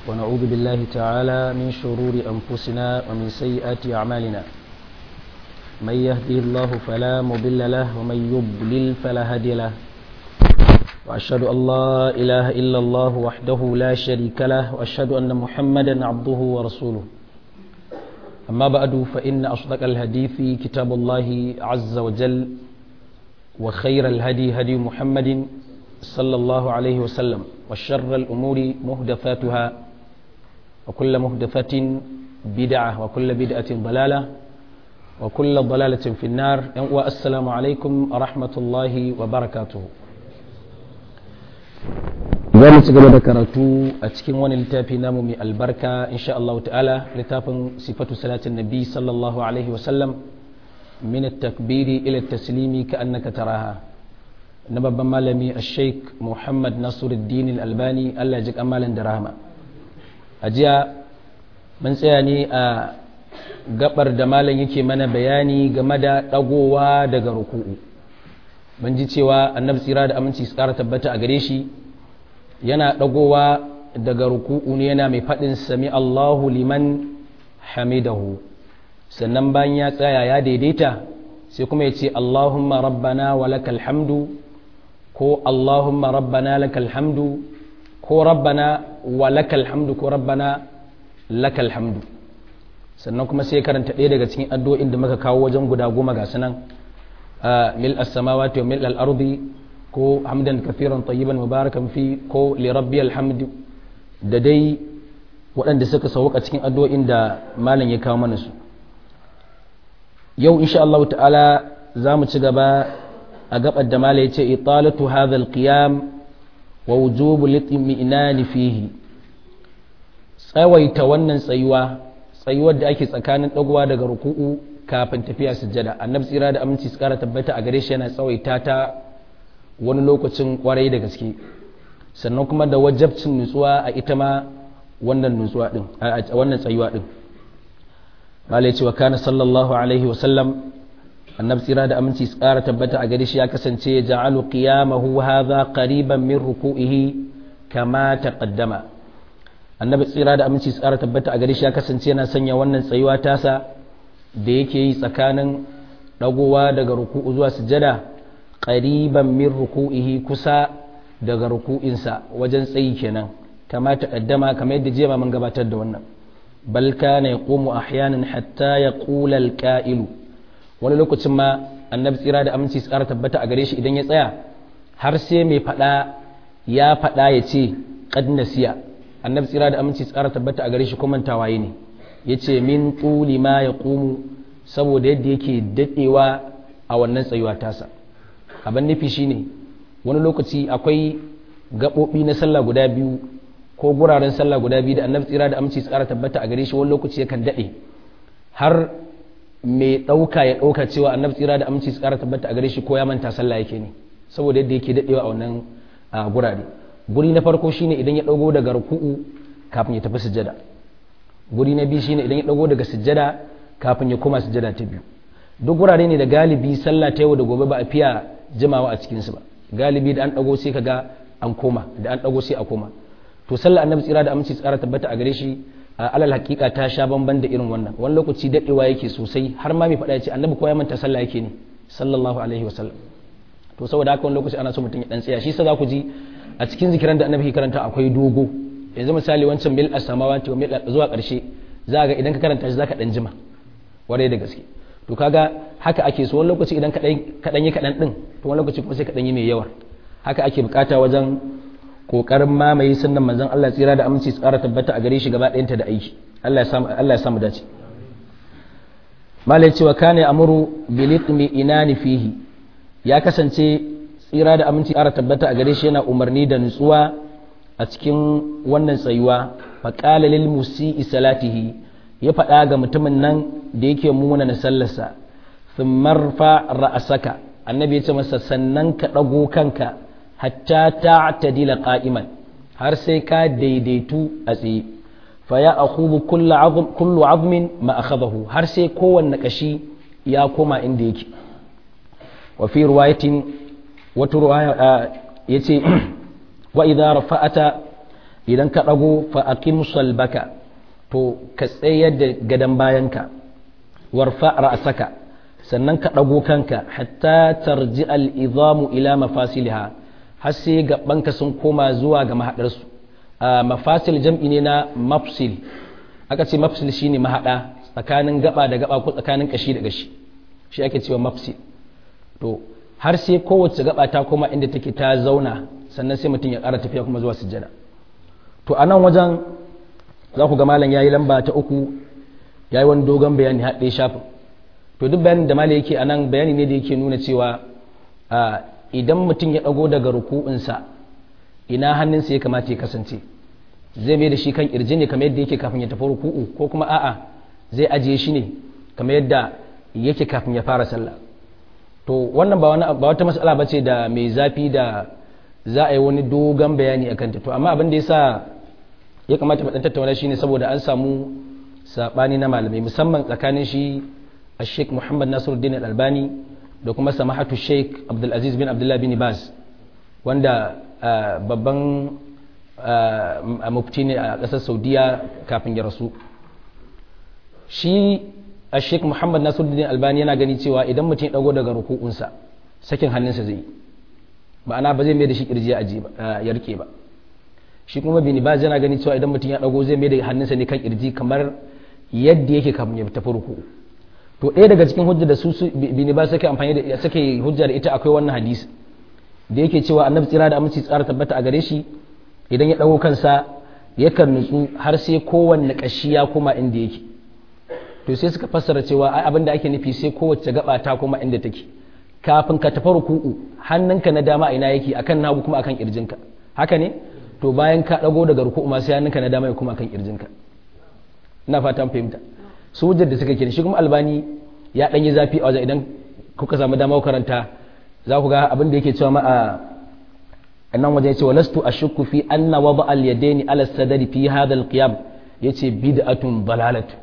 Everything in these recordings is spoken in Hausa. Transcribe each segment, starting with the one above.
ونعوذ بالله تعالى من شرور أنفسنا ومن سيئات أعمالنا من يهده الله فلا مضل له ومن يضلل فلا هادي له وأشهد أن لا إله إلا الله وحده لا شريك له وأشهد أن محمدا عبده ورسوله أما بعد فإن أصدق الحديث كتاب الله عز وجل وخير الهدي هدي محمد صلى الله عليه وسلم وشر الأمور محدثاتها وكل محدثة بدعة وكل بدعة ضلالة وكل ضلالة في النار والسلام عليكم ورحمة الله وبركاته zamu ci gaba da karatu a cikin wani littafi namu mai albarka insha Allah ta'ala littafin sifatu salatin nabi sallallahu alaihi wasallam min at-takbiri ila at-taslimi ka'annaka taraha na babban malami al-sheikh Muhammad Nasiruddin al-Albani Allah ya ji kamalan da rahama a jiya mun tsaya ne a gabar da malam yake mana bayani game da dagowa daga ruku'u mun ji cewa annabi tsira da aminci su kara tabbata a gare shi yana dagowa daga ruku'u ne yana mai faɗin sami Allahu liman hamidahu sannan bayan ya tsaya ya daidaita sai kuma ya ce Allahumma rabbana wa lakal hamdu ko Allahumma rabbana lakal hamdu ko rabbana wa lakal hamdu ko rabbana lakal hamdu sannan kuma sai karanta ɗaya daga cikin addu'o'in da muka kawo wajen guda 10 ga sanan mil as-samawati wa mil al-ardi ko hamdan kafiran tayyiban mubarakan fi ko li rabbiyal hamd da dai waɗanda suka sauka cikin addu'o'in da malam ya kawo mana su yau insha Allah ta'ala zamu ci gaba a gabar da malam yace italatu hadha al-qiyam wa wujubu litmi'nan fihi tsawaita wannan tsayuwar da ake tsakanin dagowa daga ruku'u kafin tafiya sujjada annabi tsira da aminci su kara tabbata a gare shi yana tsawaita ta wani lokacin kwarai da gaske sannan kuma da wajabcin nutsuwa a ita ma wannan nutsuwa din a wannan tsayuwa din malai cewa kana sallallahu alaihi wa sallam annabi tsira da aminci tsara tabbata a gare shi ya kasance ya ja'alu qiyamahu hadha qariban min ruku'ihi kama taqaddama annabi tsira da aminci tsara tabbata a gare shi ya kasance yana sanya wannan tsayuwa tasa da yake yi tsakanin dagowa daga ruku'u zuwa sujada qariban min ruku'ihi kusa daga ruku'insa wajen tsayi kenan kama taqaddama kamar yadda jiya mun gabatar da wannan bal kana yaqumu ahyanan hatta yaqula al-qa'ilu wani lokacin ma annabi tsira da aminci tsara tabbata a gare shi idan ya tsaya har sai mai fada ya fada ya ce qad nasiya annabi tsira da aminci tsara tabbata a gare shi kuma tawaye ne yace min tuli ma yaqumu saboda yadda yake dadewa a wannan tsayuwa tasa abin nufi shine wani lokaci akwai gaɓoɓi na sallah guda biyu ko guraren sallah guda biyu da annabi tsira da aminci tsara tabbata a gare shi wani lokaci yakan daɗe har mai ɗauka ya ɗauka cewa annabi tsira da aminci tsara tabbata a gare shi ko ya manta sallah yake ne saboda yadda yake daɗewa a wannan gurare guri na farko shine idan ya ɗago daga ruku'u kafin ya tafi sujjada guri na biyu shine idan ya ɗago daga sujjada kafin ya koma sujjada ta biyu duk gurare ne da galibi sallah ta yau da gobe ba a fiya jimawa a cikinsu ba galibi da an dago sai kaga an koma da an dago sai a koma to sallar annabi tsira da aminci tsara tabbata a gare shi alal hakika ta sha bamban da irin wannan wani lokaci dadewa yake sosai har ma mai faɗa yace annabi ko ya manta sallah yake ne sallallahu alaihi wasallam to saboda haka wani lokaci ana so mutum ya dan tsaya shi sa za ku ji a cikin zikiran da annabi ke karanta akwai dogo yanzu misali wancan mil as-samawati wa mil zuwa karshe za ga idan ka karanta shi zaka dan jima warai da gaske to kaga haka ake so wani lokaci idan kaɗan yi kaɗan ɗin to wani lokaci kuma sai kaɗan yi mai yawar haka ake bukata wajen ƙoƙarin mamaye sunnan manzon Allah tsira da aminci tsara tabbata a gare shi gaba ɗayanta da aiki Allah ya samu dace malai cewa kana amuru bilitmi inani fihi ya kasance tsira da aminci tsara tabbata a gare shi yana umarni da nutsuwa a cikin wannan tsayuwa faqala lil musii salatihi ya faɗa ga mutumin nan da yake muna na sallarsa sun marfa ra'asaka annabi ya ce masa sannan ka ɗago kanka hatta ta tadila qa'iman har sai ka daidaitu a tsaye fa ya akhubu kullu azmin ma akhadahu har sai kowanne kashi ya koma inda yake wa fi riwayatin wata riwaya yace wa idza rafa'ata idan ka dago fa aqim salbaka to ka tsayar da gadan bayanka warfa ra'saka sannan ka dago kanka hatta tarji al-idhamu ila mafasiliha har sai gabanka sun koma zuwa ga mahadarsu mafasil jam'i ne na mafsil aka ce mafsil shine mahada tsakanin gaba da gaba ko tsakanin kashi da kashi shi ake cewa mafsil to har sai kowace gaba ta koma inda take ta zauna sannan sai mutum ya ƙara tafiya kuma zuwa sujjada to a nan wajen za ku ga malam yayi lamba ta 3 yayi wani dogon bayani haɗe shafin to duk bayanin da malam yake a nan bayani ne da yake nuna cewa idan mutum ya ɗago daga ruku'unsa ina hannunsa ya kamata ya kasance zai mai da shi kan kirji ne kamar yadda yake kafin ya tafi ruku'u ko kuma a'a zai ajiye shi ne kamar yadda yake kafin ya fara sallah to wannan ba wata mas'ala bace da mai zafi da za a yi wani dogon bayani akan ta to amma abin da yasa ya kamata mu dan tattauna shine saboda an samu sabani na malamai musamman tsakanin shi Sheikh Muhammad Nasiruddin Al-Albani da kuma samahatu Sheikh Abdul Aziz bin Abdullah bin Baz wanda babban mufti ne a ƙasar Saudiya kafin ya rasu shi a Sheikh Muhammad Nasiruddin Albani yana gani cewa idan mutum ya dago daga ruku'unsa sakin hannunsa zai yi ma'ana ba zai mai da shi kirji ya rike ba shi kuma bin Baz yana gani cewa idan mutum ya dago zai mai da hannunsa ne kan kirji kamar yadda yake kafin ya tafi ruku'u to ɗaya daga cikin hujja da su bin Baz suke amfani da suke hujja da ita akwai wannan hadisi da yake cewa annabi tsira da aminci tsara tabbata a gare shi idan ya dago kansa yakan nutsu har sai kowanne kashi ya koma inda yake to sai suka fassara cewa ai abinda ake nufi sai kowace gaba ta koma inda take kafin ka tafi ruku'u hannunka na dama ina yake akan nagu kuma akan kirjinka haka ne to bayan ka dago daga ruku'u ma sai hannunka na dama ya kuma akan kirjinka ina fatan fahimta su hujjar da suka kira shi kuma Albani ya dan yi zafi a wajen idan kuka samu dama karanta za ku ga abin da yake cewa ma a nan wajen yace walastu ashukku fi anna wada al yadaini ala sadri fi hadha al qiyam yace bid'atun dalalatu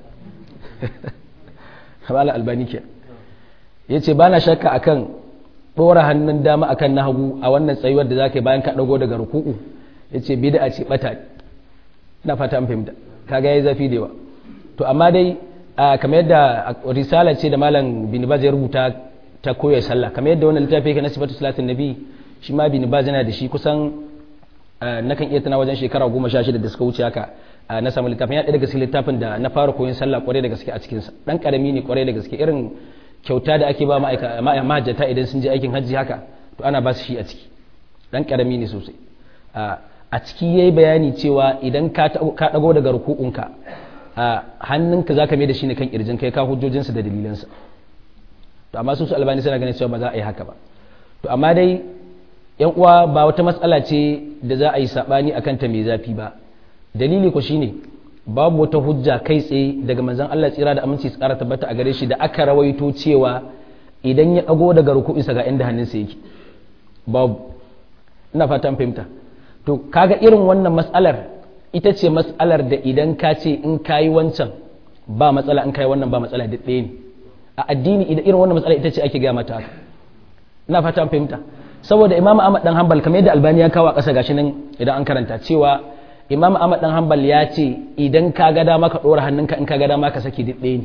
kamala Albani ke yace bana shakka akan dora hannun dama akan na hagu a wannan tsayuwar da zaka yi bayan ka dago daga ruku'u yace bid'a ce bata ina fata an fahimta kaga yayi zafi da yawa to amma dai kamar yadda risala ce da malam bin Baz ya rubuta ta koya sallah kamar yadda wannan littafi yake na sifatu salatin nabi shi ma bin Baz yana da shi kusan nakan iya tana wajen shekara 16 da suka wuce haka na samu littafin ya ɗaya daga cikin littafin da na fara koyon sallah kwarai da gaske a cikin sa dan karami ne kwarai da gaske irin kyauta da ake ba mahajjata idan sun je aikin hajji haka to ana ba su shi a ciki dan karami ne sosai a ciki yayi bayani cewa idan ka dago daga ruku'unka hannunka zaka mai da shi ne kan kirjin kai ka hujjojinsa da dalilansa to amma su Albani suna ganin cewa ba za a yi haka ba to amma dai yan uwa ba wata matsala ce da za a yi sabani akan ta mai zafi ba dalili ko shine babu wata hujja kai tsaye daga manzon Allah tsira da aminci tsara tabbata a gare shi da aka rawaito cewa idan ya dago daga ruku'insa ga inda hannunsa yake babu ina fatan fahimta to kaga irin wannan mas'alar ita ce mas'alar da idan ka ce in kayi wancan ba matsala in kayi wannan ba matsala duk ɗaya ne a addini idan irin wannan matsala ita ce ake gaya mata haka ina fatan fahimta saboda Imam Ahmad dan Hanbal kamar yadda Albani ya kawo a ƙasa gashi nan idan an karanta cewa Imam Ahmad dan Hanbal ya ce idan ka ga dama ka dora hannunka in ka ga dama ka saki duk ɗaya ne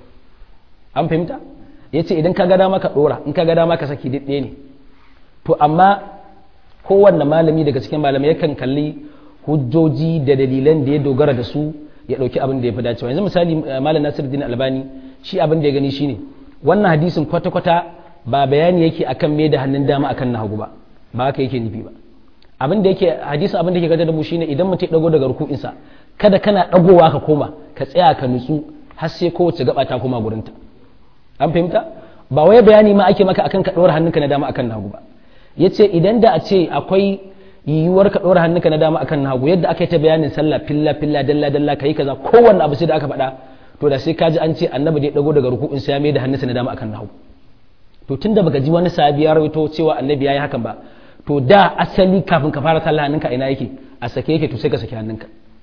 an fahimta ya ce idan ka ga dama ka dora in ka ga dama ka saki duk ɗaya ne to amma kowanne malami daga cikin malamai yakan kalli hujjoji da dalilan da ya dogara da su ya ɗauki abin da ya fi dacewa yanzu misali malam Nasiruddin Albani shi abin da ya gani shine wannan hadisin kwata-kwata ba bayani yake akan me da hannun dama akan na hagu ba haka yake nufi ba abin da yake hadisin abin da yake gada da mu shine idan mutum ya dago daga ruku'insa kada kana dagowa ka koma ka tsaya ka nutsu har sai kowace gaba ta koma gurinta an fahimta ba wai bayani ma ake maka akan ka ɗora hannunka na dama akan na hagu ba yace idan da a ce akwai yiwuwar ka ɗora hannunka na dama akan na hagu yadda aka yi ta bayanin sallah filla filla dalla dalla kai kaza kowanne abu sai da aka faɗa to da sai kaji an ce annabi da ya dago daga ruku'in sa ya mai da hannunsa na dama akan na hagu to tunda baka ji wani sahabi ya rawaito cewa annabi yayi hakan ba to da asali kafin ka fara sallah hannunka ina yake a sake yake to sai ka saki hannunka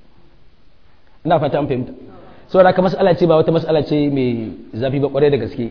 ina fata an fahimta saboda haka mas'ala ce ba wata mas'ala ce mai zafi ba kwarai da gaske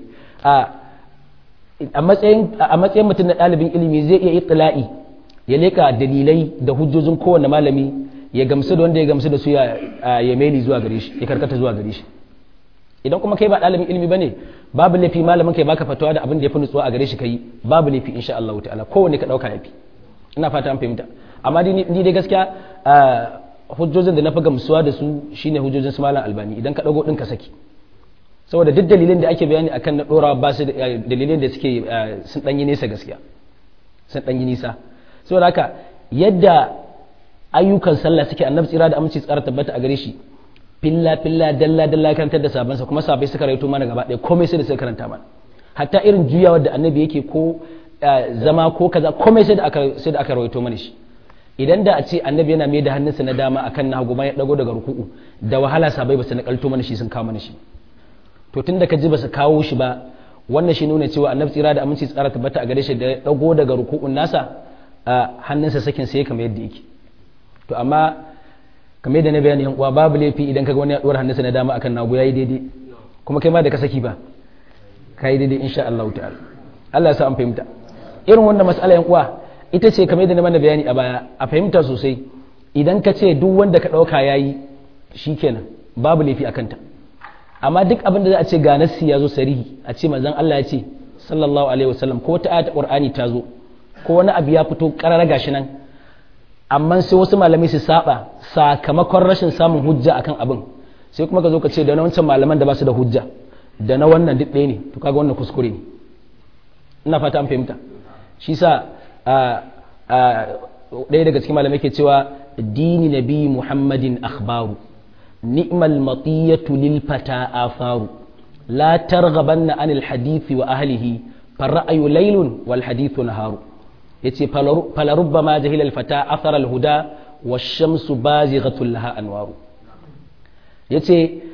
a matsayin mutum na ɗalibin ilimi zai iya ittila'i ya leka dalilai da hujjojin kowane malami ya gamsu da wanda ya gamsu da su ya meli zuwa gare shi ya karkata zuwa gare shi idan kuma kai ba ɗalibin ilimi bane babu laifi malamin kai baka fatawa da abin da ya fi nutsuwa a gare shi kai babu laifi insha Allah ta'ala kowanne ka dauka yafi ina fata an fahimta amma ni dai gaskiya hujjojin da na fi gamsuwa da su shine hujjojin su malam albani idan ka dago din ka saki saboda duk dalilin da ake bayani akan na dora ba su dalilin da suke sun danyi nesa gaskiya sun danyi nisa saboda haka yadda ayyukan sallah suke annabi tsira da aminci tsara tabbata a gare shi filla dalla karantar da sabansa kuma sabai suka rawaito mana gaba ɗaya komai sai da suka karanta mana hatta irin juyawar da annabi yake ko zama ko kaza komai sai da aka rawaito mana shi idan da a ce annabi yana mai da hannunsa na dama akan na hagu ya dago daga ruku'u da wahala sabai ba su nakalto mana shi sun kawo mana shi to tun da ka ji ba su kawo shi ba wannan shi nuna cewa annabi tsira da aminci tsara tabbata a gare shi da ya dago daga ruku'un nasa hannunsa sakin sai kamar yadda yake to amma kamar yadda na bayani yan uwa babu laifi idan kaga wani ya dora hannunsa na dama akan nagu yayi daidai kuma kai ma da ka saki ba kai daidai insha Allah ta'ala Allah ya sa an fahimta irin wannan mas'ala yan uwa ita ce kamar yadda na mana bayani a baya a fahimta sosai idan ka ce duk wanda ka dauka yayi shikenan babu laifi akan ta amma duk abin da za a ce ga nassi ya zo sarihi a ce manzon Allah ya ce sallallahu alaihi wasallam ko ta ayat qur'ani ta zo ko wani abu ya fito karara gashi nan amma sai wasu malamai su saba sakamakon rashin samun hujja akan abin sai kuma ka zo ka ce da na wancan malaman da ba su da hujja da na wannan duk ɗaya ne to kaga wannan kuskure ne ina fata an fahimta shi sa ɗaya daga cikin malamai ke cewa dini nabi muhammadin akhbaru ni'mal matiyatu lil fata afaru la targhabanna anil hadithi wa ahlihi farra'ayu laylun wal hadithu naharu yace falarubbama jahila al-fata athara al-huda wash-shamsu bazighatun laha anwaru yace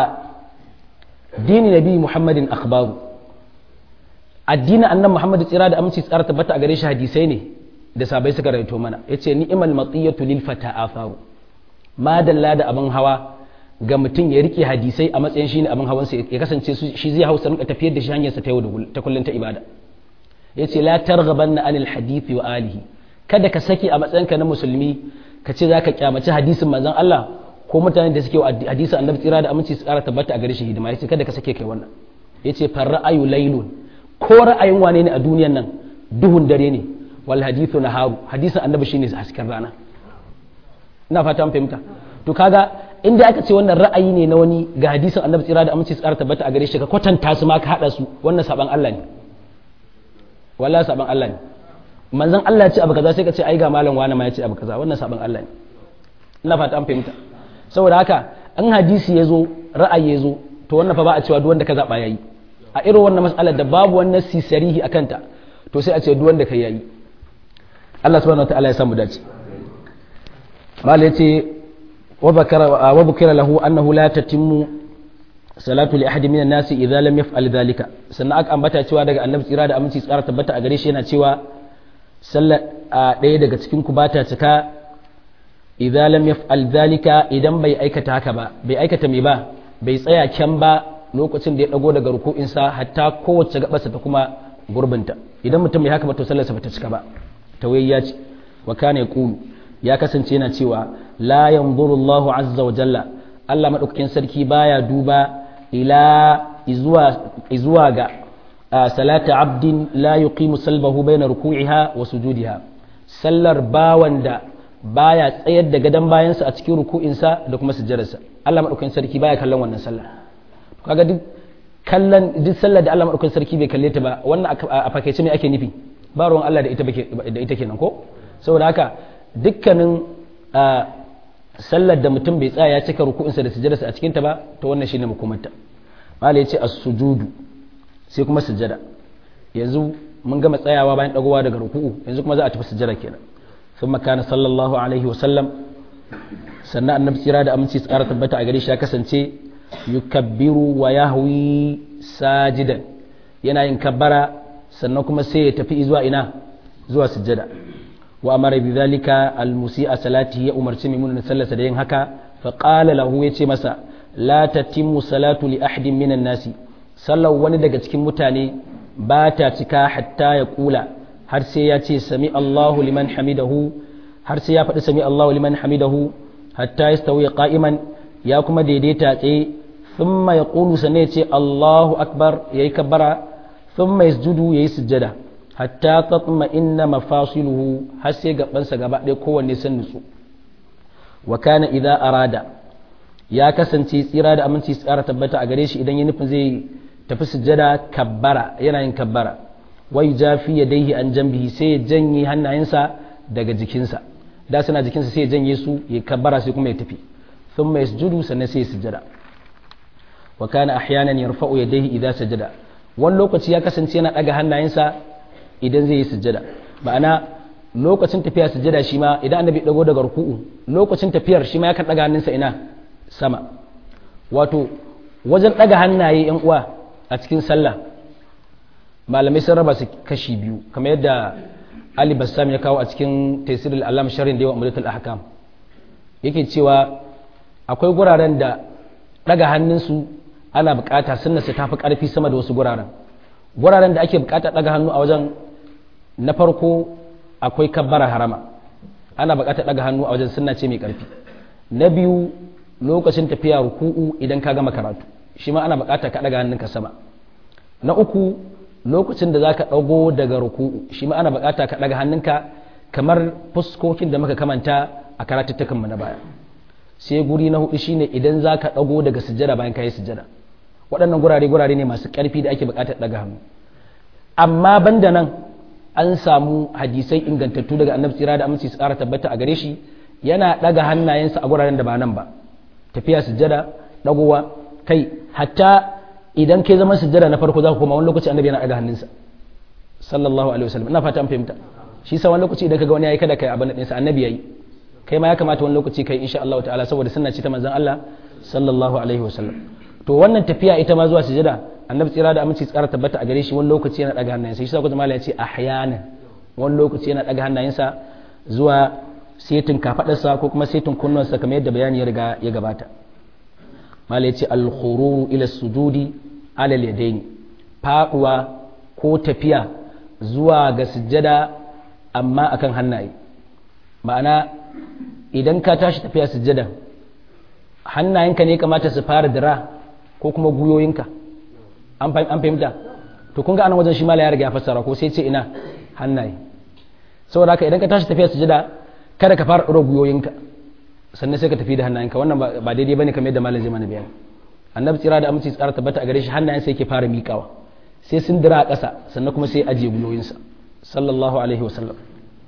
dini nabi muhammadin akhbaru addinin annabi muhammad tsira da aminci tsara tabbata a gare shi hadisai ne da sabai suka rawaito mana yace ni'mal matiyatu lil fata afaru ma dalla da abin hawa ga mutum ya rike hadisai a matsayin shine abin hawansa ya kasance shi zai hausa rinka tafiyar da shi hanyarsa ta yau da ta kullun ta ibada yace la targhabanna anil hadithi wa alihi kada ka saki a matsayinka na musulmi ka ce zaka kyamaci hadisin manzon Allah ko mutanen da suke hadisin annabi tsira da aminci su kara tabbata a gare shi hidima yace kada ka sake kai wannan yace farra'ayu laylun ko ra'ayin wane ne a duniyan nan duhun dare ne wal hadithu naharu hadisin annabi shine hasken rana ina fata an fahimta to kaga inda aka ce wannan ra'ayi ne na wani ga hadisin annabi tsira da aminci su kara tabbata a gare shi ka kwatanta su ma ka hada su wannan saban Allah ne wallahi saban Allah ne manzon Allah ya ce abu kaza sai ka ce ai ga malam wani ma ya ce abu kaza wannan saban Allah ne ina fata an fahimta saboda haka an hadisi ya zo ra'ayi ya zo to wannan fa ba a cewa duk wanda ka zaba yayi a irin wannan mas'alar da babu wannan sisarihi akan ta to sai a ce duk wanda kai yayi Allah subhanahu wataala ya samu dace mal yace wa bukira lahu annahu la tatimmu salatu li ahadi minan nasi idza lam yaf'al dhalika sannan aka ambata cewa daga annabi tsira da aminci tsara tabbata a gare shi yana cewa sallar ɗaya daga cikin ku bata cika idza lam yaf'al dhalika idan bai aikata haka ba bai aikata me ba bai tsaya kyan ba lokacin da ya dago daga ruku'insa hatta kowace gabarsa ta kuma gurbinta idan mutum bai haka ba to sallarsa bata cika ba tawayya ce wa kana yaqulu ya kasance yana cewa la yanzuru Allahu azza wa jalla Allah madaukakin sarki baya duba izuwa ga salata abdin la yuqimu salbahu bayna ruku'iha wa sujudiha sallar bawan da baya tsayar da gadan bayansa a cikin ruku'insa da kuma sujjadarsa Allah madaukakin sarki baya kallon wannan sallar kaga duk sallar da Allah madaukakin sarki bai kalle ta ba wannan a fakaice me ake nufi ba ruwan Allah da ita kenan ko saboda haka dukkanin sallar da mutum bai tsaya ya cika ruku'insa da sujjadarsa a cikin ta ba to wannan shine makomarta malai yace as-sujudu sai kuma sujjada yanzu mun gama tsayawa bayan dagowa daga ruku'u yanzu kuma za a tafi sujjada kenan thumma kana sallallahu alaihi wa sallam sannan annabi tsira da aminci tsara tabbata a gare shi ya kasance yukabbiru wa yahwi sajidan yana yin kabbara sannan kuma sai ya tafi zuwa ina zuwa sujjada wa amara bi dhalika al-musi'a salati ya umarci mai sallarsa da yin haka fa qala lahu yace masa la tatimmu salatu li ahadin minan nasi sallar wani daga cikin mutane ba ta cika hatta ya kula har sai ya ce sami Allahu liman hamidahu har sai ya faɗi sami Allahu liman hamidahu hatta yastawi qa'iman ya kuma daidaita tsaye thumma yaqulu sanne ce Allahu akbar yayi kabbara thumma yasjudu yayi sujjada hatta tatma inna mafasiluhu har sai gabansa gaba ɗaya kowanne sun nutsu wa kana idza arada ya kasance tsira da aminci tsara tabbata a gare shi idan ya nufin zai tafi sujjada kabbara yana yin kabbara wai jafi yadaihi an jambihi sai ya janye hannayensa daga jikinsa da suna jikinsa sai ya janye su ya kabbara sai kuma ya tafi thumma yasjudu sannan sai ya sujjada wa kana ahyanan yarfa'u yadayhi idza sajada wani lokaci ya kasance yana daga hannayensa idan zai yi sujjada ma'ana lokacin tafiya sujjada shi ma idan annabi dago daga ruku'u lokacin tafiyar shi ma yakan daga hannunsa ina sama wato wajen daga hannaye yan uwa a cikin sallah malamai sun raba su kashi biyu kamar yadda Ali Bassam ya kawo a cikin Taysirul Alam Sharhin da yawa Umdatul Ahkam yake cewa akwai guraren da daga hannunsu ana bukata sunna su tafi karfi sama da wasu guraren da ake bukata daga hannu a wajen na farko akwai kabbara harama ana bukata daga hannu a wajen sunna ce mai karfi na biyu lokacin tafiya ruku'u idan ka gama karatu shi ma ana bukata ka daga hannunka sama na uku lokacin da zaka dago daga ruku'u shi ma ana bukata ka daga hannunka kamar fuskokin da muka kamanta a karatuttukan mu na baya sai guri na hudu shine idan zaka dago daga sujjada bayan kai sujjada waɗannan gurare ne masu ƙarfi da ake buƙatar daga hannu amma banda nan an samu hadisai ingantattu daga annabi tsira da aminci su ƙara tabbata a gare shi yana daga hannayensa a guraren da ba nan ba tafiya sujjada dagowa kai hatta idan kai zama sujjada na farko za ku koma wani lokaci annabi yana daga hannunsa sallallahu alaihi wasallam ina fata an fahimta shi sa wani lokaci idan kaga wani yayi kada kai abin ɗinsa annabi yayi kai ma ya kamata wani lokaci kai insha Allah ta'ala saboda sunna ce ta manzon Allah sallallahu alaihi wasallam to wannan tafiya ita ma zuwa sujada annabi tsira da aminci tsara tabbata a gare shi wani lokaci yana daga hannayensa shi sa kuma malai ya ce ahyanan wani lokaci yana daga hannayensa zuwa setin kafadarsa ko kuma setin kunnuwansa kamar yadda bayani ya riga ya gabata malai ya ce al-khururu ila sujudi ala al-yadaini faduwa ko tafiya zuwa ga sujada amma akan hannaye ma'ana idan ka tashi tafiya sujada hannayenka ne kamata su fara dira ko kuma guyoyinka an fahimta to kun ga anan wajen shi mala ya riga ya fassara ko sai ce ina hannaye saboda haka idan ka tashi tafiya sujada kada ka fara ɗora guyoyinka sannan sai ka tafi da hannayenka wannan ba daidai bane kamar yadda malam zai mana bayani annabi tsira da aminci tsara tabbata a gare shi hannayen sai yake fara miƙawa sai sun dira a ƙasa sannan kuma sai ajiye guyoyinsa sallallahu alaihi wa sallam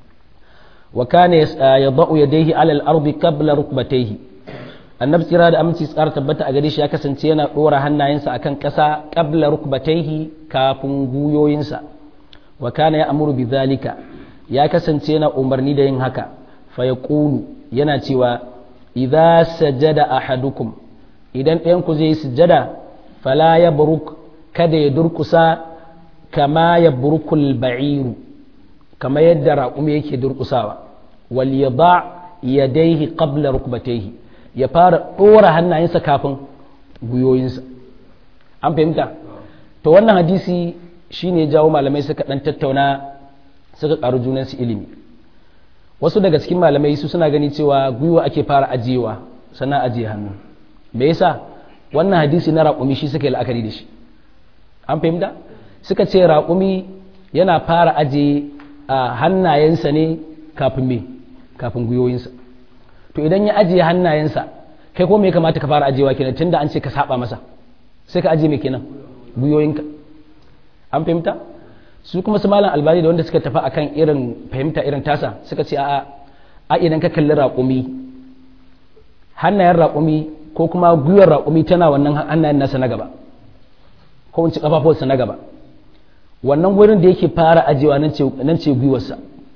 wa kana yadau yadayhi ala al-ardi qabla rukbatayhi annabi tsira da aminci tsara tabbata a gare shi ya kasance yana dora hannayensa akan ƙasa qabla rukbatayhi kafin guyoyinsa wa kana ya'muru bidhalika ya kasance yana umarni da yin haka fa yaqulu yana cewa idza sajada ahadukum idan ɗayan ku zai sujada fala yabruk kada ya durkusa kama yabrukul ba'iru kama yadda raƙumi yake durkusawa wal yada yadayhi qabla rukbatayhi ya fara ɗora hannayensa kafin guyoyinsa an fahimta to wannan hadisi shine jawo malamai suka ɗan tattauna suka ƙaru junansu ilimi wasu daga cikin malamai su suna gani cewa gwiwa ake fara ajiyewa sannan ajiye hannu me yasa wannan hadisi na raƙumi shi suka yi la'akari da shi an fahimta suka ce raƙumi yana fara ajiye hannayensa ne kafin me kafin gwiwoyinsa to idan ya ajiye hannayensa kai ko me ya kamata ka fara ajiyewa kenan tunda an ce ka saba masa sai ka ajiye me kenan gwiwoyinka an fahimta su kuma su malam albani da wanda suka tafi akan irin fahimta irin tasa suka ce a idan ka kalli raƙumi hannayen raƙumi ko kuma gwiwar raƙumi tana wannan hannayen nasa na gaba ko in ci kafafuwarsa na gaba wannan gurin da yake fara ajiyewa nan ce gwiwarsa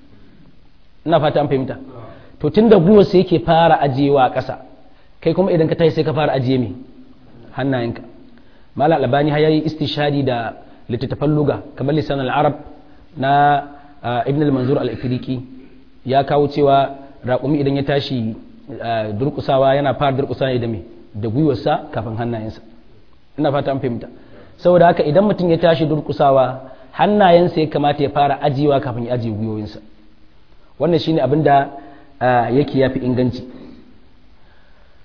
ina fata an fahimta to tun da gwiwarsa yake fara ajiyewa a ƙasa kai kuma idan ka tashi sai ka fara ajiye me hannayenka malam albani ya yi istishadi da littattafan luga kamar lisan al-arab na ibn al-manzur al-ifriqi ya kawo cewa raƙumi idan ya tashi durƙusawa yana fara durƙusawa da me da gwiwarsa kafin hannayensa ina fata an fahimta saboda haka idan mutum ya tashi durƙusawa hannayensa ya kamata ya fara ajiyewa kafin ya ajiye gwiwoyinsa wannan shine abin da yake yafi inganci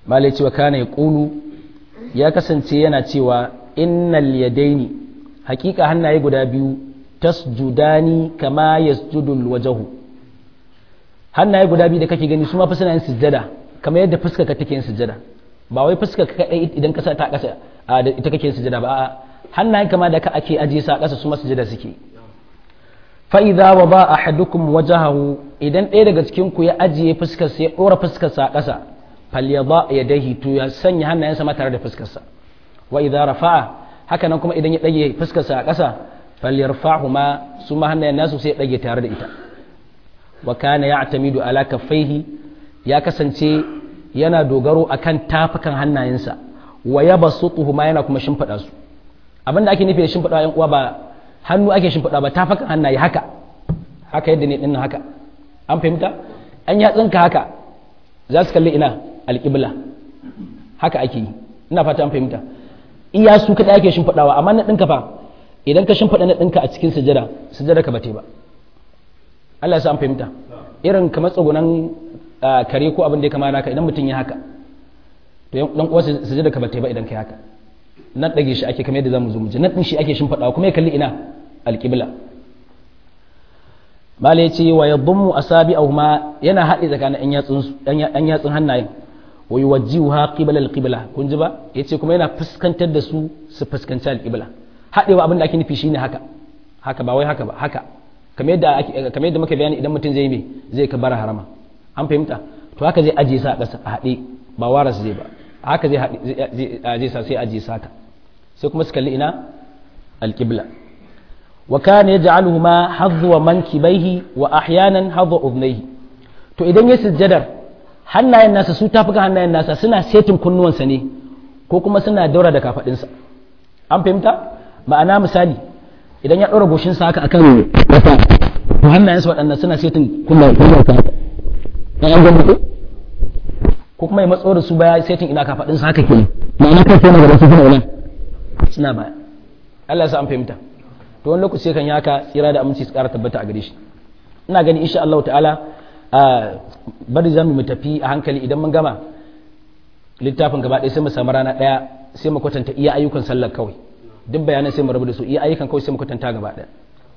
malai cewa kana yaqulu ya kasance yana cewa innal yadaini hakika hannaye guda biyu tasjudani kama yasjudul wajhu hannaye guda biyu da kake gani su ma fa suna yin sujjada kamar yadda fuskar ka take yin sujjada ba wai fuskar ka kadai idan ka sa ta kasa ita kake yin sujjada ba a'a hannayen kama da ka ake ajiye sa kasa su ma sujjada suke fa idza wada ahadukum wajhahu idan ɗaya daga cikin ku ya ajiye fuskar sa ya dora fuskar sa kasa falyada yadayhi to ya sanya hannayensa ma tare da fuskar sa wa idza rafa'a haka nan kuma idan ya dage fuskar sa a kasa falyarfa'huma su ma hannayen nasu sai ya dage tare da ita wa kana ya'tamidu ala kaffaihi ya kasance yana dogaro akan tafukan hannayensa wa yabsutuhuma yana kuma shimfida su abinda ake nufi da shimfida yan uwa ba hannu ake shimfida ba tafukan hannaye haka yadda ne dinnan haka an fahimta an yatsinka haka za su kalli ina alƙibla haka ake yi ina fata an fahimta iya su kada ake shimfidawa amma na dinka fa idan ka shimfida na dinka a cikin sujada ka bate ba Allah ya sa an fahimta irin kamar tsugunan kare ko abin da ya kama naka idan mutum ya haka to dan uwa sujada ka bate ba idan kai haka nan dage shi ake kamar yadda zamu zo mu ji nan din shi ake shimfidawa kuma ya kalli ina alqibla mala yace wa yadhummu asabi'ahuma yana haɗe tsakanin yan yatsun hannayen wa yuwajjihuha qibla alqibla kun ji ba yace kuma yana fuskantar da su fuskanci alqibla haɗewa abin da ake nufi shine haka ba wai haka ba haka kamar yadda muka bayani idan mutum zai zai kabara harama an fahimta to haka zai ajiye sa a ƙasa a haɗe ba wara su zai ba haka zai sa sai ajiye sa haka sai kuma su kalli ina alqibla wa kana yaj'aluhuma hadwa mankibaihi wa ahyanan hadwa udhnayhi to idan ya sujjadar hannayen nasa su tafuka hannayen nasa suna setin kunnuwansa ne ko kuma suna daura da kafadinsa an fahimta ma'ana misali idan ya daura goshin sa haka akan kafa to hannayensa waɗannan suna setin kunnuwansa dan an gamba ko kuma ya matso da su baya setin ina kafadinsa haka kenan ma'ana kai sai na gaba suna baya Allah ya sa an fahimta to wani lokaci kan yi haka tsira da aminci su ƙara tabbata a gare shi ina gani insha Allah ta'ala bari zamu mu tafi a hankali idan mun gama littafin gaba ɗaya sai mu samu rana ɗaya sai mu kwatanta iya ayyukan sallar kawai duk bayanan sai mu rabu da su iya ayyukan kawai sai mu kwatanta gaba ɗaya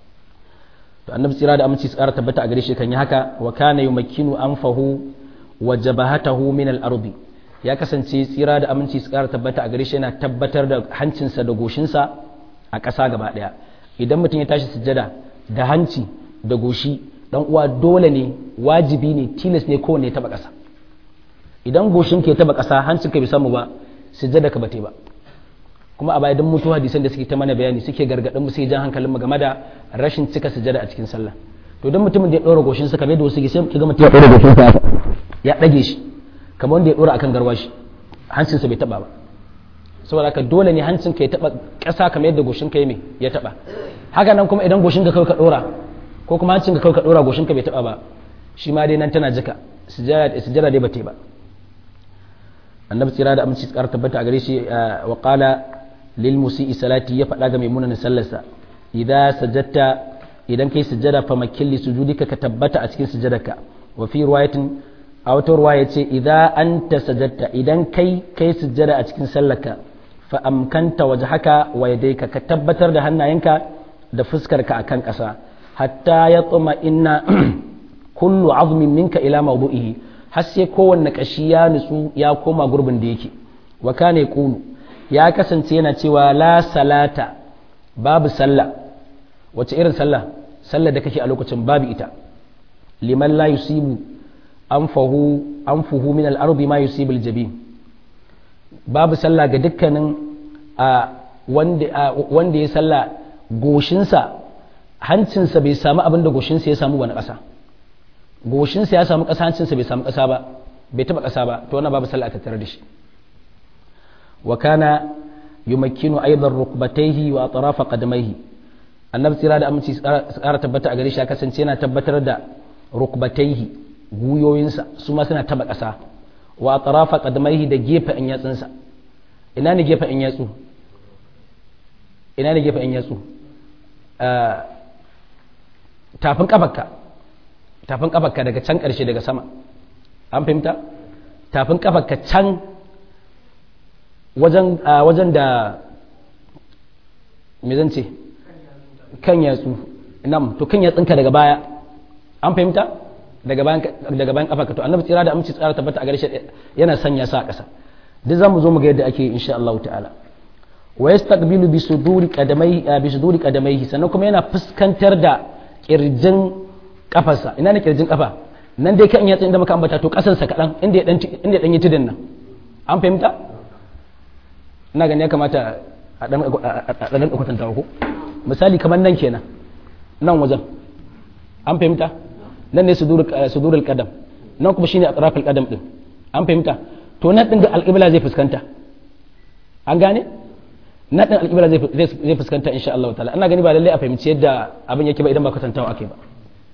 to annabi tsira da aminci su ƙara tabbata a gare shi kan yi haka wa kana yumakkinu anfahu wa jabahatahu min al-ardi ya kasance tsira da aminci su ƙara tabbata a gare shi yana tabbatar da hancinsa da goshinsa a ƙasa gaba ɗaya idan mutum ya tashi sujjada da hanci da goshi dan uwa dole ne wajibi ne tilas ne kowanne ya taba ƙasa idan goshin ke taba ƙasa hancin ka bai samu ba sujjada ka bate ba kuma a baya dan mutu hadisan da suke ta mana bayani suke gargadin mu sai jan hankalin mu game da rashin cika sujjada a cikin sallah to dan mutumin da ya ɗora goshin sa kamar da wasu ke sai kiga mutum ya ɗora goshin sa ya dage shi kamar wanda ya ɗora akan garwashi hancin sa bai taba ba saboda haka dole ne hancin ka ya taba ƙasa kamar yadda goshin ka ya taba haka nan kuma idan goshin ka kawai ka dora ko kuma hancin ka kawai ka dora goshin ka bai taba ba shi ma dai nan tana jika sujjada dai bata ba annabi tsira da aminci tsara tabbata a gare shi wa qala lil musii salati ya faɗa ga mai munan sallarsa idza sajadta idan kai sujjada fa makilli sujudika ka tabbata a cikin sujjadarka wa fi riwayatin a wata ruwaya ce idza anta sajadta idan kai sujjada a cikin sallarka fa amkanta wajhaka wa yadayka ka tabbatar da hannayenka da fuskarka akan ƙasa hatta ya tsuma inna kullu azmin minka ila mawdu'ihi har sai kowanne kashi ya nutsu ya koma gurbin da yake wa kana yaqulu ya kasance yana cewa la salata babu sallah wace irin sallah da kake a lokacin babu ita liman la yusibu anfuhu min al-ardi ma yusibu al-jabin babu sallah ga dukkanin wanda ya sallah goshinsa hancinsa bai samu abin da goshinsa ya samu wani ƙasa goshinsa ya samu ƙasa hancinsa bai samu ƙasa ba bai taɓa ƙasa ba to wannan babu sallah a tattare da shi wa kana yumakkinu aidan rukbatayhi wa atrafa qadamaihi annabi tsira da aminci tsara tabbata a gare shi ya kasance yana tabbatar da rukbatayhi guyoyinsa su ma suna taɓa ƙasa wa atrafa qadamaihi da gefen yatsunsa ina ne gefen yatsu ina ne gefen yatsu tafin kafarka daga can ƙarshe daga sama an fahimta tafin kafarka can wajen da me zan ce kan yatsu nam to kan yatsunka daga baya an fahimta daga bayan kafa to annabi tsira da aminci tsara tabbata a gare shi yana sanya sa a ƙasa duk zamu zo mu ga yadda ake insha Allah ta'ala wa yastaqbilu bi suduri qadamaihi sannan kuma yana fuskantar da kirjin kafarsa ina ne kirjin kafa nan dai kan yatsun inda muka ambata to kasansa kadan inda ya dan yi tudun nan an fahimta ina gani ya kamata a dan kwatanta ko misali kamar nan kenan nan wajen an fahimta nan ne sudurul qadam nan kuma shine atraful qadam din an fahimta to nan din da alqibla zai fuskanta an gane nan din alqibla zai fuskanta insha Allah ta'ala ina gani ba lalle a fahimci yadda abin yake ba idan ba kwatantawa akai ba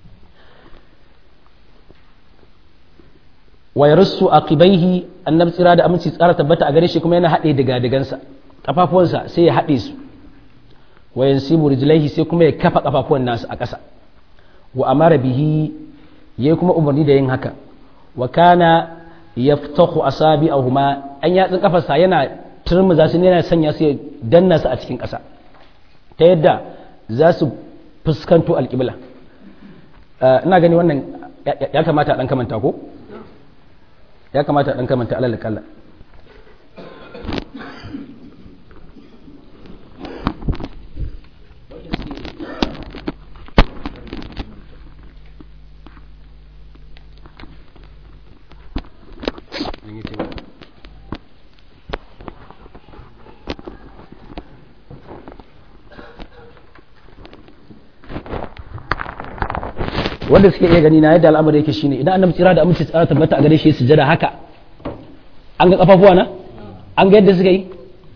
wa yarussu aqibaihi annabi tsira da aminci tsara tabbata a gare shi kuma yana haɗe diga-digansa kafafuwansa sai ya haɗe su wa yansibu rijlaihi sai kuma ya kafa kafafuwan nasu a ƙasa wa amara bihi yayi kuma umarni da yin haka wa kana yaftahu asabi'ahuma an yatsun kafarsa yana turmuza su ne yana sanya su ya danna su a cikin ƙasa ta yadda za su fuskanto alƙibla ina gani wannan ya kamata a ɗan kamanta ko ya kamata ɗan kamanta alal kalla wanda suke iya gani na yadda al'amari yake shine idan annabi tsira da aminci tsara tabbata a gare shi sujada haka an ga kafafuwa na an ga yadda suka yi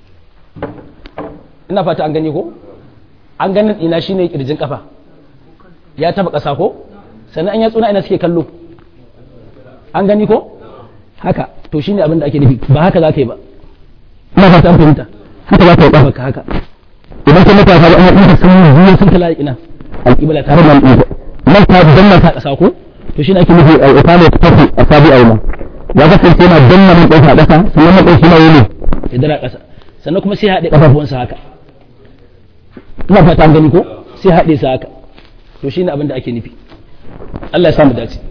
ina fata an gani ko an ganin ina shine kirjin kafa ya taba kasa ko sannan an ya tsuna ina suke kallo an gani ko haka to shine abin da ake nufi ba haka za ka yi ba ina fata an fahimta haka za ka yi kafa ka haka idan ka mata ka an yi sun yi sun kala ina alƙibla tare da alƙibla nan ta danna ta kasa ko to shine ake nufi al-iqama ta tafi asabi aula ya kasance yana danna man ɗauka ƙasa sannan man ɗauki mai ne ya dara ƙasa sannan kuma sai haɗe ƙafafuwansa haka ina fata an gani ko sai haɗe sa haka to shine abin da ake nufi Allah ya samu dace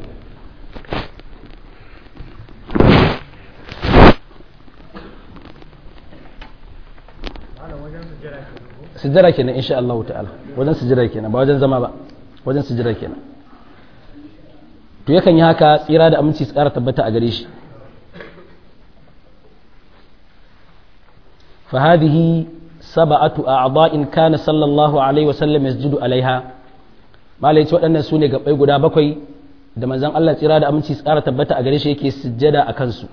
sujjara kenan insha Allah ta'ala wajen sujjara kenan ba wajen zama ba wajen sujjara kenan to yakan yi haka tsira da aminci su ƙara tabbata a gare shi fa hadhihi sab'atu a'dha'in kana sallallahu alaihi wa sallam yasjudu alaiha malai ce waɗannan sune gabai guda bakwai da manzon Allah tsira da aminci su ƙara tabbata a gare shi yake sujjada a kansu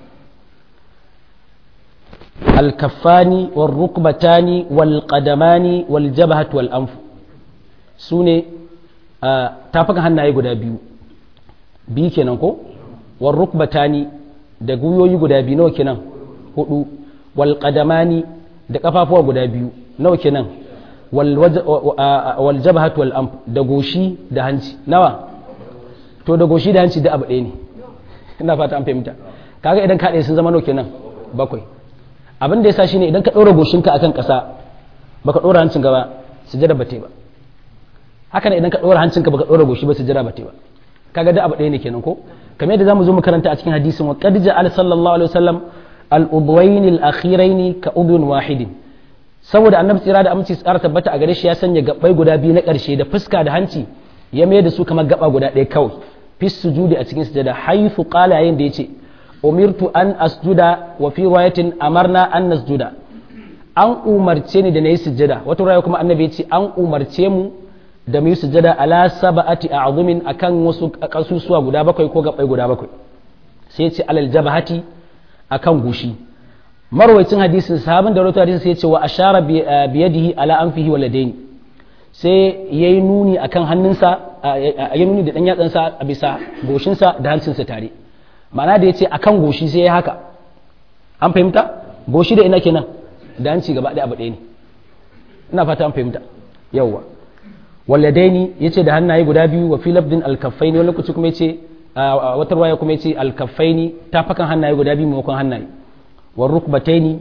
al-kaffani wal rukbatani wal qadamani wal jabhatu wal anf sune tafakan hannaye guda biyu kenan ko wal rukbatani da guyoyi guda biyu nawa kenan hudu wal qadamani da kafafuwa guda biyu nawa kenan wal jabhatu wal anf da goshi da hanci nawa to da goshi da hanci da abu ɗaya ne ina fata an fahimta kaga idan ka ɗaya sun zama nawa kenan bakwai abin da yasa shine idan ka ɗora goshinka akan ƙasa baka ɗora hancin gaba sujada ba ba haka ne idan ka ɗora hancinka baka ɗora goshi ba sujada ba ba kaga da abu ɗaya ne kenan ko kamar yadda zamu zo mu karanta a cikin hadisin wa qad ja'ala sallallahu alaihi wasallam al-udwayn al-akhirayn ka udhun wahidin saboda annabi tsira da aminci tsara tabbata a gare shi ya sanya gabbai guda biyu na ƙarshe da fuska da hanci ya mai da su kamar gaba guda ɗaya kawai fi sujudi a cikin sujada haythu qala yayin da yace umirtu an asjuda wa fi riwayatin amarna an nasjuda an umarce ni da nayi sujada wata riwaya kuma annabi yace an umarce mu da mu yi sujada ala sab'ati a'zumin akan wasu kasusuwa guda bakwai ko gabbai guda bakwai sai yace alal jabhati akan gushi marwayacin hadisin sahabin da rawaito hadisin sai yace wa ashara bi yadihi ala anfihi wal ladaini sai yayi nuni akan hannunsa yayi nuni da dan yatsansa a bisa goshinsa da hancinsa tare ma'ana da yace akan goshi sai ya haka an fahimta goshi da ina kenan da hanci gaba ɗaya abu ɗaya ne ina fata an fahimta yawwa walladaini yace da hannaye guda biyu wa fi labdin alkaffaini wani lokaci kuma yace wata ruwaya kuma yace alkaffaini tafakan hannaye guda biyu maimakon hannaye wa rukbataini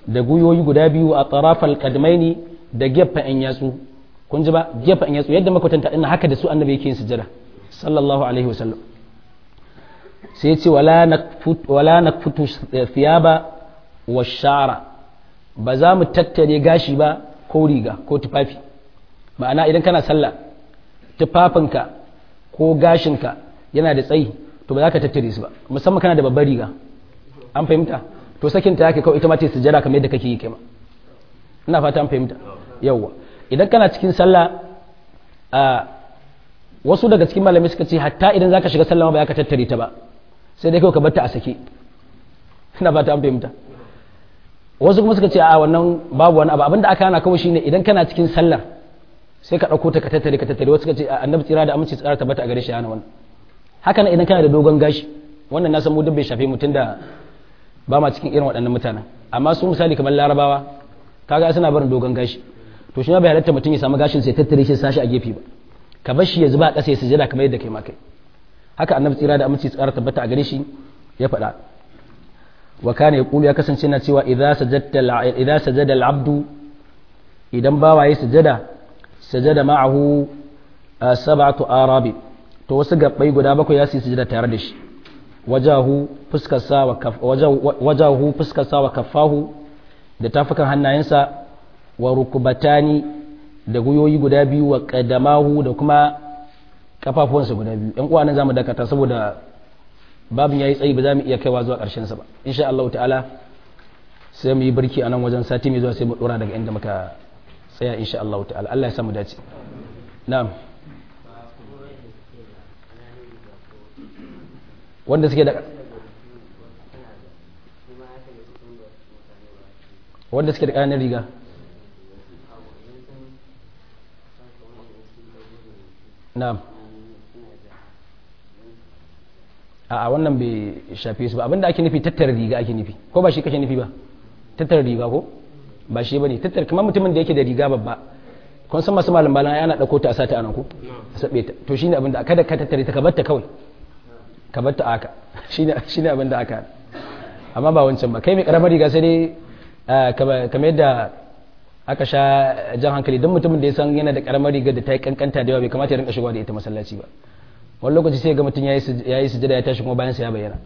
da guyoyi guda biyu a tarafal qadmaini da gefen yan yatsu kun ji ba gefen yan yatsu yadda makwatanta ina haka da su annabi yake yin sujada sallallahu alaihi wasallam sai ya ce wala nakfutu thiyaba wa sha'ra ba za mu tattare gashi ba ko riga ko tufafi ma'ana idan kana sallah tufafinka ko gashinka yana da tsayi to ba za ka tattare su ba musamman kana da babbar riga an fahimta to sakin ta yake kawai ita ma ta sujjada kamar yadda kake yi kai ma ina fata an fahimta yawwa idan kana cikin sallah a wasu daga cikin malamai suka ce hatta idan zaka shiga sallah ba za ka tattare ta ba sai dai kawai ka bar ta a sake ina fata an fahimta wasu kuma suka ce a wannan babu wani abu abinda aka hana kawai shine idan kana cikin sallar sai ka ɗauko ta ka tattare wasu suka ce annabi tsira da aminci tsara tabbata a gare shi yana wannan haka nan idan kana da dogon gashi wannan na san mu duk bai shafe mutum da ba ma cikin irin waɗannan mutanen amma su misali kamar larabawa kaga suna barin dogon gashi to shi ma bai halatta mutum ya samu gashin sai tattare shi sashi a gefe ba ka bar shi ya zuba a ƙasa ya sujada kamar yadda kai ma kai haka annabi tsira da aminci tsara tabbata a gare shi ya faɗa wa kana yaqulu ya kasance na cewa idza sajada al-abdu idan bawa ya sajada ma'ahu sab'atu arabi to wasu gabbai guda bakwai ya su sujada tare da shi wajahu fuskarsa wa kaffahu da tafukan hannayensa wa rukubatani da guyoyi guda biyu wa qadamahu da kuma kafafuwansa guda biyu yan uwa nan zamu dakata saboda babin yayi tsayi ba za mu iya kaiwa zuwa karshen sa ba insha Allah ta'ala sai mu yi barki a nan wajen sati mai zuwa sai mu dora daga inda muka tsaya insha Allah ta'ala Allah ya samu dace na'am wanda suke da ƙananan riga na'am a wannan bai shafe su ba abinda ake nufi tattara riga ake nufi ko ba shi kake nufi ba tattara riga ko ba shi bane tattara kamar mutumin da yake da riga babba kun san masu malam balan yana dauko ta a sata anan ko sabe ta to shine abinda kada ka tattare ta ka bar ta kawai ka bar ta aka shine abinda aka amma ba wancan ba kai mai karamar riga sai dai kamar yadda aka sha jan hankali don mutumin da ya san yana da karamar riga da ta yi kankanta da yawa bai kamata ya rinka shigowa da ita masallaci ba wani lokaci sai ga mutum ya yi sujada ya tashi kuma bayan sa ya bayyana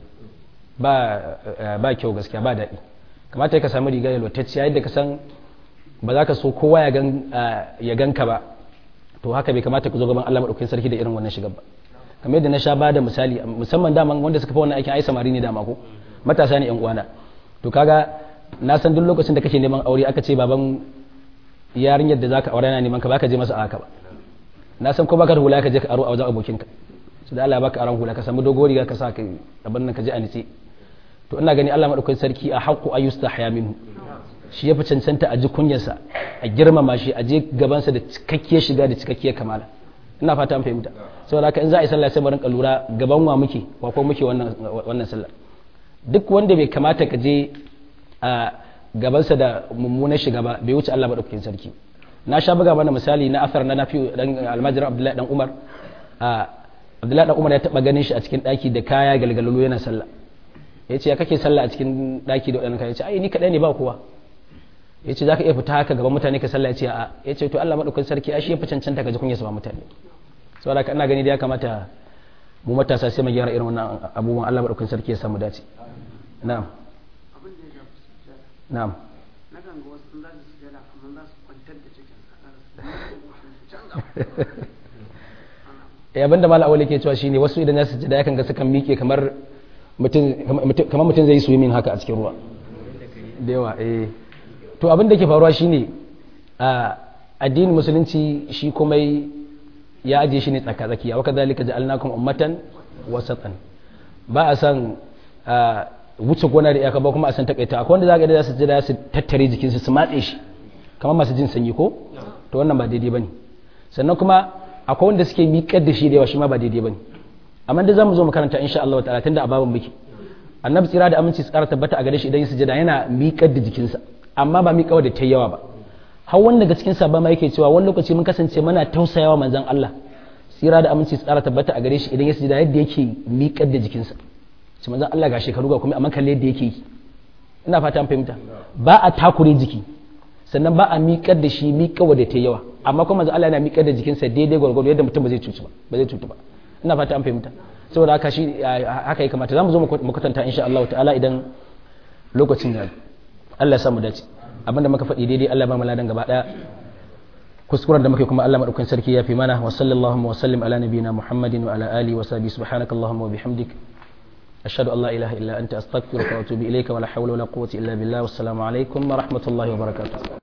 ba kyau gaskiya ba daɗi kamata ka samu riga yalwatacciya yadda ka san ba za ka so kowa ya ganka ba to haka bai kamata ku zo gaban Allah madaukakin sarki da irin wannan shigar ba kamar yadda na sha ba da misali musamman daman wanda suka fi wannan aikin ai samari ne dama ko matasa ne yan uwana to kaga na san duk lokacin da kake neman aure aka ce baban yarinyar da zaka aure na neman ka baka je masa a haka ba na san ko baka da hula ka je ka aro a wajen abokinka su da Allah baka aron hula ka samu dogo riga ka sa ka abin nan ka je a nice to ina gani Allah madaukakin sarki a haqqu ayustahya minhu shi ya fi cancanta a ji kunyarsa a girmama shi a je gabansa da cikakkiyar shiga da cikakkiyar kamala ina fata an fahimta saboda haka in za a yi sallah sai mu rinka lura gaban wa muke wa ko muke wannan sallah duk wanda bai kamata ka je a gabansa da mummunar shiga ba bai wuce Allah madaukakin sarki na sha buga mana misali na asar na nafi dan almajir Abdullahi dan Umar Abdullahi dan Umar ya taba ganin shi a cikin daki da kaya galgalolo yana sallah yace ya kake sallah a cikin daki da wadannan kaya yace ai ni kadai ne ba kowa yace zaka iya fita haka gaban mutane ka sallah yace a'a yace to Allah madaukakin sarki ai shi ya fi cancanta ka ji kunya ba mutane saboda haka ina gani da ya kamata mu matasa sai mu gyara irin wannan abubuwan Allah madaukakin sarki ya samu dace na'am na'am nakan ga wasu sun zasu sujada amma za su kwantar da cikin abinda malam awali ke cewa shine wasu idan za su sujada yakan ga sukan miƙe kamar mutum zai yi swimming haka a cikin ruwa da yawa to abin da ke faruwa shine a addinin musulunci shi komai ya ajiye shi ne tsaka-tsakiya wa kadhalika ja'alnakum ummatan wasatan ba a san wuce gona da iyaka ba kuma a san takaita akwai wanda zaka ga za su jira su tattare jikinsu su matse shi kamar masu jin sanyi ko to wannan ba daidai bane sannan kuma akwai wanda suke miƙar da shi da yawa shi ma ba daidai bane amma da zamu zo mu karanta insha Allah ta'ala tunda a babin biki annabi tsira da aminci su ƙara tabbata a gare shi idan ya sujada yana miƙar da jikinsa amma ba miƙawa da ta yawa ba har wanda daga cikin sabon ma yake cewa wani lokaci mun kasance muna tausayawa manzon Allah tsira da aminci su ƙara tabbata a gare shi idan ya sujada yadda yake miƙar da jikinsa shi manzon Allah ga shekaru ga kuma amma kalle yadda yake yi ina fata an fahimta ba a takure jiki sannan ba a miƙar da shi miƙawa da ta yawa amma kuma manzo Allah yana miƙar da jikinsa daidai gwargwado yadda mutum ba zai cutu ba ina fata an fahimta saboda haka haka ya kamata zamu zo mu kwatanta insha Allah ta'ala idan lokacin ya Allah ya samu dace abinda muka faɗi daidai Allah ba mu ladan gaba daya kuskuren da muke kuma Allah madaukakin sarki ya fi mana wa sallallahu wa sallim ala nabiyyina Muhammadin wa ala alihi wa sahbihi subhanakallahumma wa bihamdik ashhadu an la ilaha illa anta astaghfiruka wa atubu ilayka wa la hawla wa la quwwata illa billah wassalamu alaikum wa rahmatullahi wa barakatuh